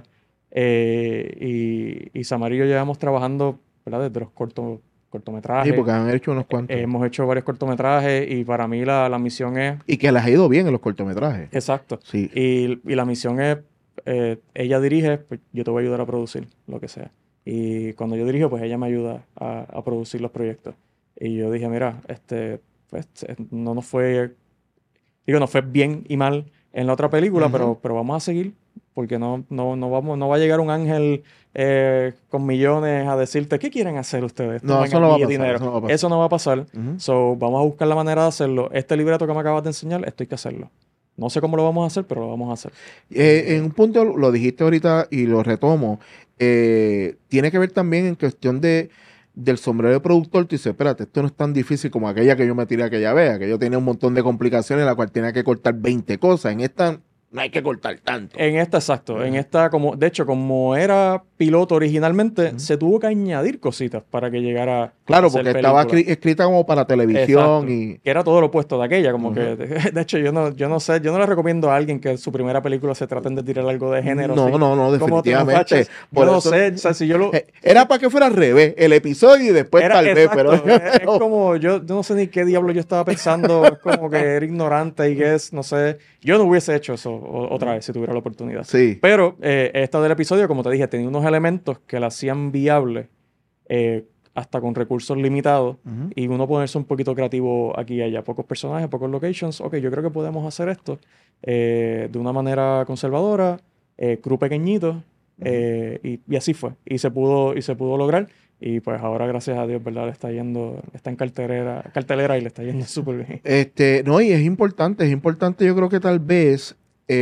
S2: y Samar y yo llevamos trabajando, ¿verdad? Desde los cortometrajes.
S1: Sí, porque han hecho unos cuantos.
S2: Hemos hecho varios cortometrajes y para mí la misión es...
S1: Y que les ha ido bien en los cortometrajes.
S2: Exacto.
S1: Sí.
S2: Y la misión es, ella dirige, pues yo te voy a ayudar a producir lo que sea. Y cuando yo dirijo, pues ella me ayuda a producir los proyectos. Y yo dije, mira, pues no nos fue, no fue bien y mal en la otra película, pero vamos a seguir, porque no va a llegar un ángel con millones a decirte, ¿qué quieren hacer ustedes?
S1: No, eso no va a pasar.
S2: Eso no va a pasar. So, vamos a buscar la manera de hacerlo. Este libreto que me acabas de enseñar, esto hay que hacerlo. No sé cómo lo vamos a hacer, pero lo vamos a hacer.
S1: En un punto, lo dijiste ahorita y lo retomo, tiene que ver también en cuestión del sombrero de productor. Tú dices, espérate, esto no es tan difícil como aquella que yo me tiré aquella vez, que yo tenía un montón de complicaciones en la cual tenía que cortar 20 cosas. En esta no hay que cortar tanto.
S2: En esta, exacto. En esta, de hecho, como era piloto originalmente, se tuvo que añadir cositas para que llegara.
S1: Claro,
S2: a ser
S1: porque estaba
S2: película.
S1: escrita como para televisión.
S2: Exacto.
S1: Y
S2: Que era todo lo opuesto de aquella, como que, de hecho, yo no sé, yo no le recomiendo a alguien que su primera película se traten de tirar algo de género.
S1: No,
S2: así,
S1: no, definitivamente.
S2: Yo no sé, o sea, si yo lo...
S1: Era para que fuera al revés, el episodio y después tal vez, pero...
S2: Es como, yo no sé ni qué diablo yo estaba pensando, es como que era ignorante y que es, no sé, yo no hubiese hecho eso otra vez si tuviera la oportunidad.
S1: Sí.
S2: Pero esta del episodio, como te dije, tenía unos elementos que la hacían viable, hasta con recursos limitados, y uno ponerse un poquito creativo aquí y allá. Pocos personajes, pocos locations. Ok, yo creo que podemos hacer esto de una manera conservadora, crew pequeñito, y así fue. Y se pudo lograr. Y pues ahora, gracias a Dios, ¿verdad? Está en cartelera y le está yendo súper bien.
S1: No, y es importante yo creo que tal vez...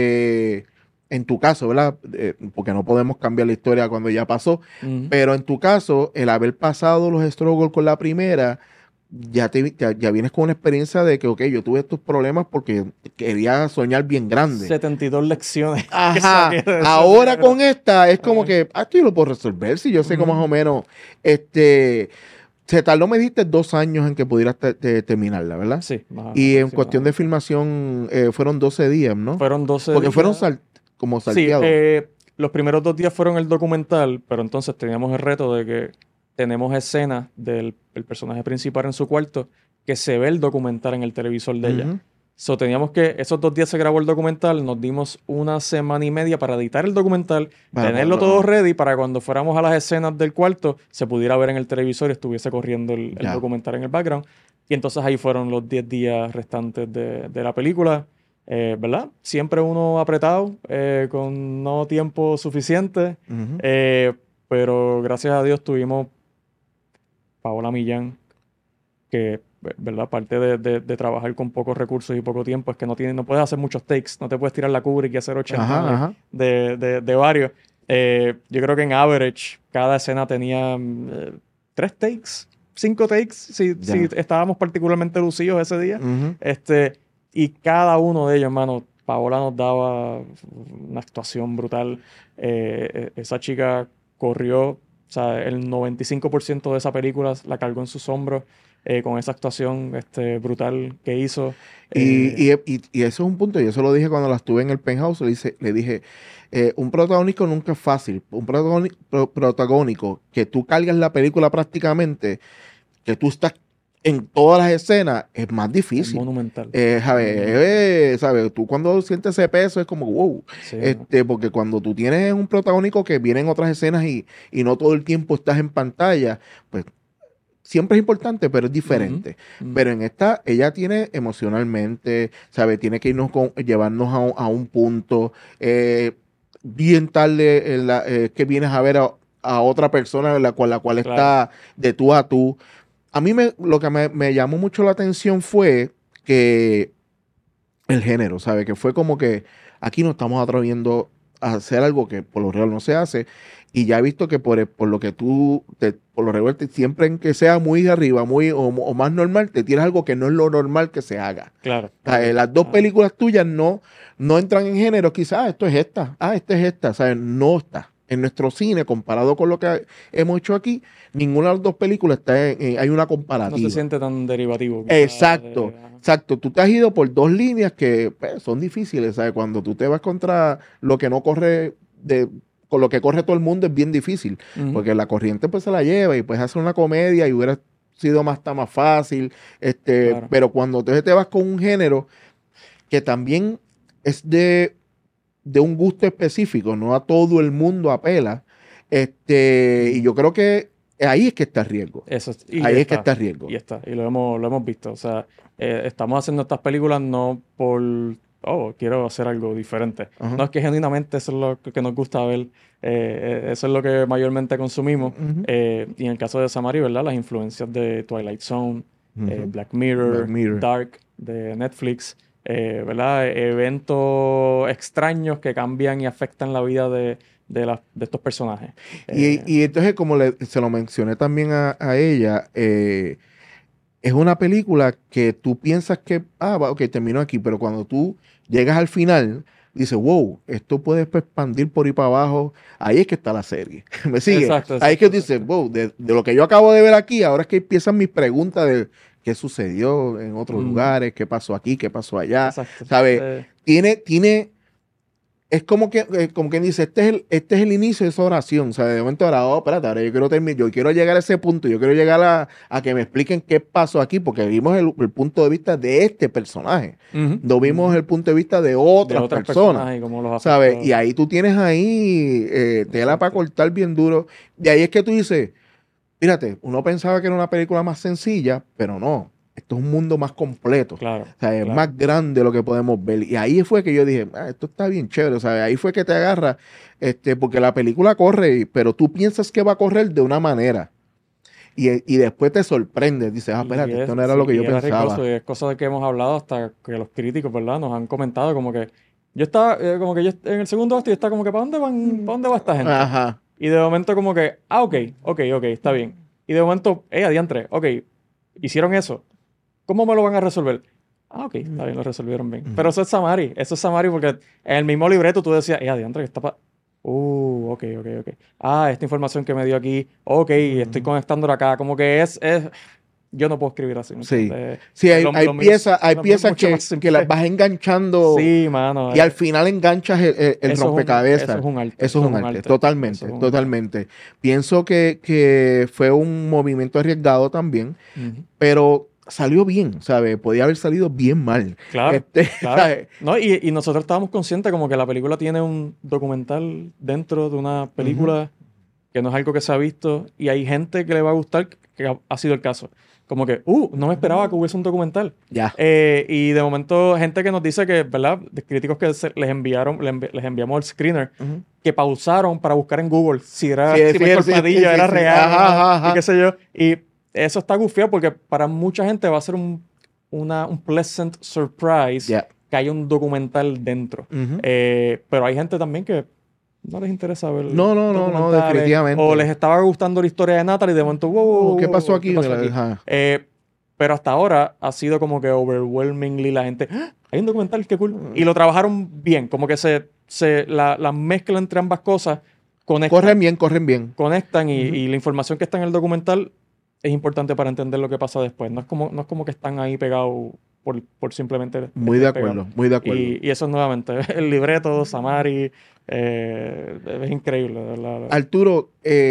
S1: en tu caso, ¿verdad? Porque no podemos cambiar la historia cuando ya pasó, pero en tu caso, el haber pasado los struggles con la primera, ya vienes con una experiencia de que, ok, yo tuve estos problemas porque quería soñar bien grande.
S2: 72 lecciones.
S1: Ajá. Ahora con esta es como que, esto yo lo puedo resolver, si yo sé que más o menos, se tardó, me dijiste, 2 años en que pudieras terminarla, ¿verdad?
S2: Sí.
S1: Y en cuestión de filmación, fueron 12 días, ¿no?
S2: Fueron 12
S1: porque
S2: días.
S1: Fueron como salteados.
S2: Sí, los primeros 2 días fueron el documental, pero entonces teníamos el reto de que tenemos escenas del personaje principal en su cuarto que se ve el documental en el televisor de ella. So, teníamos que, esos 2 días se grabó el documental, nos dimos 1 semana y media para editar el documental, tenerlo todo ready para cuando fuéramos a las escenas del cuarto se pudiera ver en el televisor y estuviese corriendo el documental en el background. Y entonces ahí fueron los 10 días restantes de la película. ¿Verdad? Siempre uno apretado, con no tiempo suficiente, pero gracias a Dios tuvimos Paola Millán, que, ¿verdad? Aparte de trabajar con pocos recursos y poco tiempo, es que no puedes hacer muchos takes, no te puedes tirar la Kubrick y hacer 80 de varios. Yo creo que en average cada escena tenía 3 takes, 5 takes, si estábamos particularmente lucidos ese día. Y cada uno de ellos, hermano, Paola nos daba una actuación brutal. Esa chica corrió, o sea, el 95% de esa película la cargó en sus hombros, con esa actuación brutal que hizo.
S1: Y eso es un punto, y eso lo dije cuando la estuve en el penthouse, le dije, un protagónico nunca es fácil. Un protagónico que tú cargas la película prácticamente, que tú estás en todas las escenas, es más difícil.
S2: Es monumental.
S1: ¿Sabes? Tú cuando sientes ese peso es como wow.
S2: Sí,
S1: porque cuando tú tienes un protagónico que viene en otras escenas y no todo el tiempo estás en pantalla, pues siempre es importante, pero es diferente. Pero en esta, ella tiene emocionalmente, ¿sabes? Tiene que llevarnos a un punto. bien tarde que vienes a ver a otra persona con la cual está de tú a tú. A mí lo que me llamó mucho la atención fue que el género, ¿sabes? Que fue como que aquí nos estamos atreviendo a hacer algo que por lo regular no se hace. Y ya he visto que por lo que por lo regular, siempre en que sea muy de arriba, o más normal, te tiras algo que no es lo normal que se haga.
S2: Claro.
S1: O sea, las dos películas tuyas no entran en género, quizás esto es esta, esta es esta, ¿sabes? No está. En nuestro cine, comparado con lo que hemos hecho aquí, ninguna de las dos películas hay una comparativa.
S2: No se siente tan derivativo.
S1: Exacto, exacto. Tú te has ido por dos líneas que pues, son difíciles, ¿sabes? Cuando tú te vas contra lo que no corre, con lo que corre todo el mundo es bien difícil, porque la corriente pues se la lleva y puedes hacer una comedia y hubiera sido más fácil, claro. Pero cuando entonces te vas con un género que también es de un gusto específico, no a todo el mundo apela, y yo creo que ahí es que está el riesgo. Ahí es que está el riesgo.
S2: Y lo hemos visto. O sea, estamos haciendo estas películas no por, quiero hacer algo diferente. Uh-huh. No, es que genuinamente eso es lo que nos gusta ver. Eso es lo que mayormente consumimos. Uh-huh. Y en el caso de Samari, ¿verdad? Las influencias de Twilight Zone, uh-huh. Black Mirror, Dark, de Netflix, ¿verdad? Eventos extraños que cambian y afectan la vida de estos personajes.
S1: Y entonces, como se lo mencioné también a ella, es una película que tú piensas que, ok, terminó aquí, pero cuando tú llegas al final, dices, wow, esto puede expandir por ahí para abajo. Ahí es que está la serie. ¿Me sigue? Exacto, ahí es que tú dices, wow, de lo que yo acabo de ver aquí, ahora es que empiezan mis preguntas de qué sucedió en otros lugares, qué pasó aquí, qué pasó allá. Exacto. ¿Sabes? Tiene es como quien dice, este es el inicio de esa oración. O sea, de momento ahora, espérate, ahora yo quiero terminar, yo quiero llegar a ese punto, yo quiero llegar a que me expliquen qué pasó aquí, porque vimos el punto de vista de este personaje. Uh-huh. No vimos el punto de vista de otras personas. ¿Sabes? Y ahí tú tienes tela para cortar bien duro. Y ahí es que tú dices, fíjate, uno pensaba que era una película más sencilla, pero no. Esto es un mundo más completo.
S2: Claro,
S1: o sea, es más grande lo que podemos ver. Y ahí fue que yo dije, esto está bien chévere. O sea, ahí fue que te agarra, porque la película corre, pero tú piensas que va a correr de una manera. Y después te sorprendes. Dices, espérate, esto no era lo que yo pensaba.
S2: Y es cosa de que hemos hablado hasta que los críticos, ¿verdad? Nos han comentado como que yo estaba, en el segundo acto yo estaba como que, ¿para dónde va esta gente?
S1: Ajá.
S2: Y de momento como que, ok, está bien. Y de momento, adiantre, ok, hicieron eso. ¿Cómo me lo van a resolver? Ok, está bien, lo resolvieron bien. Pero eso es Samari porque en el mismo libreto tú decías, adiantre, que está ok. Esta información que me dio aquí, estoy conectándola acá. Como que es yo no puedo escribir así.
S1: Sí, hay piezas que las vas enganchando.
S2: Sí, mano.
S1: Y al final enganchas el rompecabezas.
S2: Eso es un arte.
S1: Eso es un arte, totalmente. Pienso que fue un movimiento arriesgado también, pero salió bien, ¿sabes? Podía haber salido bien mal.
S2: Claro, claro. No, y nosotros estábamos conscientes como que la película tiene un documental dentro de una película que no es algo que se ha visto y hay gente que le va a gustar, que ha sido el caso. Como que, no me esperaba que hubiese un documental.
S1: Ya.
S2: Y de momento, gente que nos dice que, ¿verdad? De críticos que les enviamos el screener, que pausaron para buscar en Google si Michael Padilla era real,
S1: ajá.
S2: y qué sé yo. Y eso está gufiado porque para mucha gente va a ser un pleasant surprise que haya un documental dentro. Pero hay gente también que no les interesa ver.
S1: No, definitivamente.
S2: O les estaba gustando la historia de Natalie y de momento,
S1: ¿qué pasó aquí?
S2: Pero hasta ahora ha sido como que overwhelmingly la gente, hay un documental, qué cool. Y lo trabajaron bien, como que la mezcla entre ambas cosas conectan.
S1: Corren bien.
S2: Conectan y la información que está en el documental es importante para entender lo que pasa después. No es como que están ahí pegados por simplemente...
S1: Muy de acuerdo.
S2: Y eso es nuevamente el libreto, Samari, es increíble, de verdad.
S1: Arturo,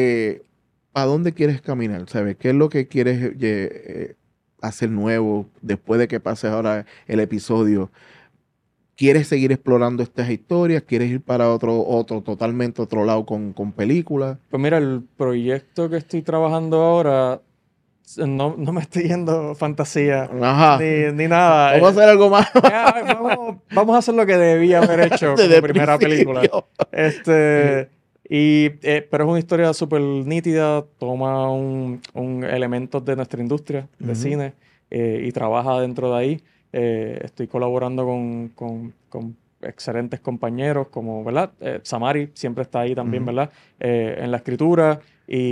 S1: ¿a dónde quieres caminar? ¿Sabes? ¿Qué es lo que quieres hacer nuevo después de que pases ahora el episodio? ¿Quieres seguir explorando estas historias? ¿Quieres ir para totalmente otro lado con películas?
S2: Pues mira, el proyecto que estoy trabajando ahora no me estoy yendo fantasía
S1: Ajá.
S2: ni nada.
S1: Vamos a hacer algo más.
S2: Vamos a hacer lo que debía haber hecho como primera película. Pero es una historia súper nítida, toma un elementos de nuestra industria de cine y trabaja dentro de ahí. Estoy colaborando con excelentes compañeros como, ¿verdad? Samari siempre está ahí también, ¿verdad? En la escritura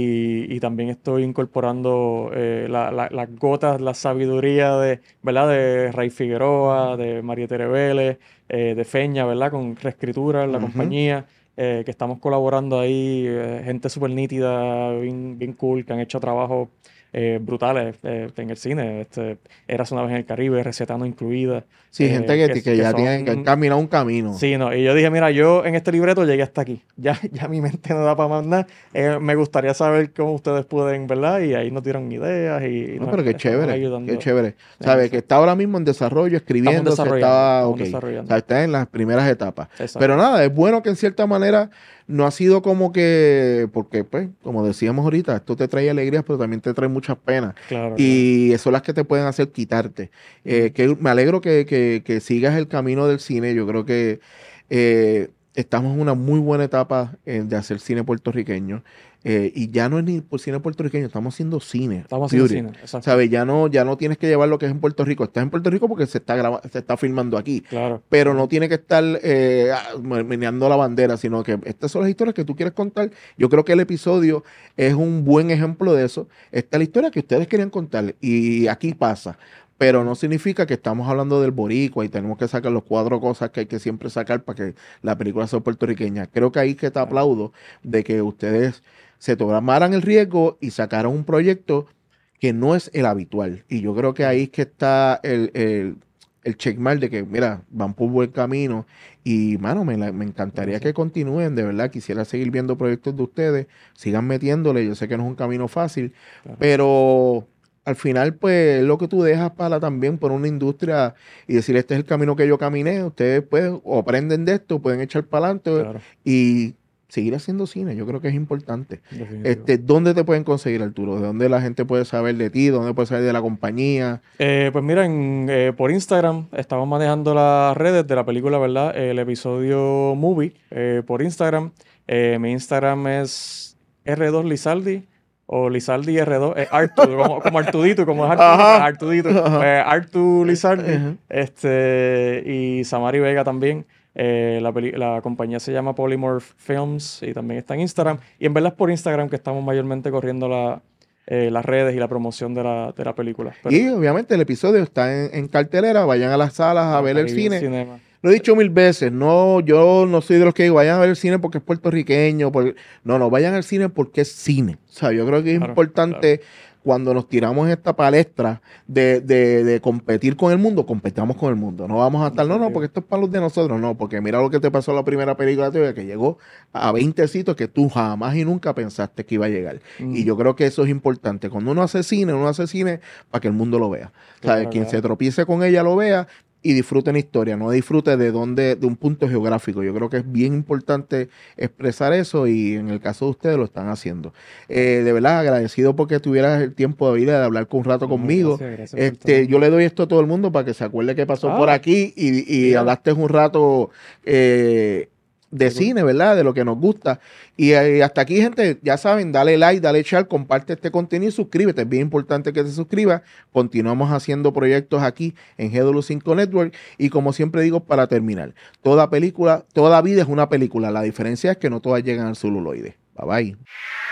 S2: y también estoy incorporando las gotas, la sabiduría de, ¿verdad? De Ray Figueroa, de María Tere Vélez, de Feña, ¿verdad? Con reescritura en la compañía. Que estamos colaborando ahí, gente súper nítida, bien cool, que han hecho trabajos brutales en el cine. Eras una vez en el Caribe, Recetando incluida.
S1: Sí, gente que ya tienen que caminar un camino.
S2: Sí, no. Y yo dije, mira, yo en este libreto llegué hasta aquí. Ya mi mente no da para más nada. Me gustaría saber cómo ustedes pueden, ¿verdad? Y ahí nos dieron ideas y
S1: pero qué chévere, qué chévere. ¿Sabes? Que está ahora mismo en desarrollo, escribiendo,
S2: estamos desarrollando.
S1: O sea, está en las primeras etapas.
S2: Exacto.
S1: Pero nada, es bueno que en cierta manera no ha sido como que, porque pues, como decíamos ahorita, esto te trae alegrías, pero también te trae muchas penas.
S2: Claro,
S1: y son las que te pueden hacer quitarte. Que me alegro que sigas el camino del cine. Yo creo que estamos en una muy buena etapa de hacer cine puertorriqueño. Y ya no es ni por cine puertorriqueño, estamos haciendo cine.
S2: Estamos haciendo cine, exacto.
S1: ¿Sabes? Ya no tienes que llevar lo que es en Puerto Rico. Estás en Puerto Rico porque se está filmando aquí.
S2: Claro.
S1: Pero no tiene que estar meneando la bandera, sino que estas son las historias que tú quieres contar. Yo creo que el episodio es un buen ejemplo de eso. Esta es la historia que ustedes querían contar y aquí pasa. Pero no significa que estamos hablando del boricua y tenemos que sacar los 4 cosas que hay que siempre sacar para que la película sea puertorriqueña. Creo que ahí que te aplaudo de que ustedes se tomaran el riesgo y sacaron un proyecto que no es el habitual. Y yo creo que ahí es que está el checkmark de que, mira, van por buen camino. Y, mano, me encantaría que continúen, de verdad. Quisiera seguir viendo proyectos de ustedes, sigan metiéndole. Yo sé que no es un camino fácil, pero al final, pues, es lo que tú dejas para también por una industria y decir, este es el camino que yo caminé. Ustedes, pues, o aprenden de esto, pueden echar para adelante y seguir haciendo cine. Yo creo que es importante. ¿Dónde te pueden conseguir, Arturo? ¿De dónde la gente puede saber de ti? ¿Dónde puede saber de la compañía?
S2: Pues mira, por Instagram estamos manejando las redes de la película, ¿verdad? El episodio Movie por Instagram. Mi Instagram es R2Lizaldi o Lizaldi R2, Artu, como Artudito, como es Artudito. Artu Lizaldi. Y Samari Vega también. La compañía se llama Polymorph Films y también está en Instagram. Y en verdad es por Instagram que estamos mayormente corriendo las redes y la promoción de la película.
S1: Y obviamente el episodio está en cartelera. Vayan a las salas a ver el cine. Lo he dicho 1000 veces. No, yo no soy de los que digo, vayan a ver el cine porque es puertorriqueño. No, vayan al cine porque es cine. O sea, yo creo que es importante cuando nos tiramos en esta palestra de competir con el mundo, competamos con el mundo. No vamos a estar, no, porque esto es para los de nosotros. No, porque mira lo que te pasó en la primera película tuya, que llegó a 20 sitios que tú jamás y nunca pensaste que iba a llegar. Y yo creo que eso es importante. Cuando uno hace cine para que el mundo lo vea. Claro, o sea, quien se tropiece con ella lo vea y disfruten historia, no disfrute de un punto geográfico. Yo creo que es bien importante expresar eso y en el caso de ustedes lo están haciendo. De verdad, agradecido porque tuvieras el tiempo de ir a hablar un rato conmigo. Gracias yo le doy esto a todo el mundo para que se acuerde que pasó por aquí y hablaste un rato de cine, ¿verdad? De lo que nos gusta. Y hasta aquí, gente, ya saben, dale like, dale share, comparte este contenido y suscríbete. Es bien importante que te suscribas. Continuamos haciendo proyectos aquí en GW5 Network. Y como siempre digo, para terminar, toda vida es una película. La diferencia es que no todas llegan al celuloide. Bye bye.